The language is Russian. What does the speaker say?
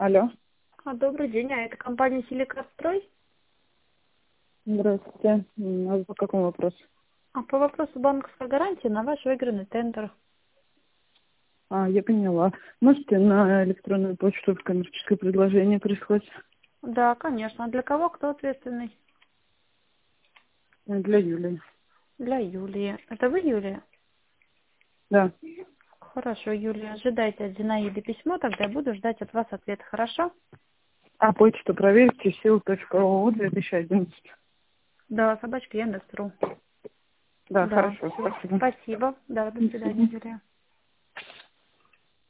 Алло. Добрый день, это компания «Селектрострой». Здравствуйте. А по какому вопросу? По вопросу банковской гарантии на ваш выигранный тендер. Я поняла. Можете на электронную почту в коммерческое предложение прислать? Да, конечно. А для кого кто ответственный? Для Юлии. Для Юлии. Это вы, Юлия? Да. Хорошо, Юлия. Ожидайте от Зинаиды письмо, тогда я буду ждать от вас ответа. Хорошо? Почту проверьте, сил.ру 2011. Да, собачка Яндекс.ру. Да, Да, хорошо, все. спасибо. Спасибо. Да, до До свидания, свидания. Юлия.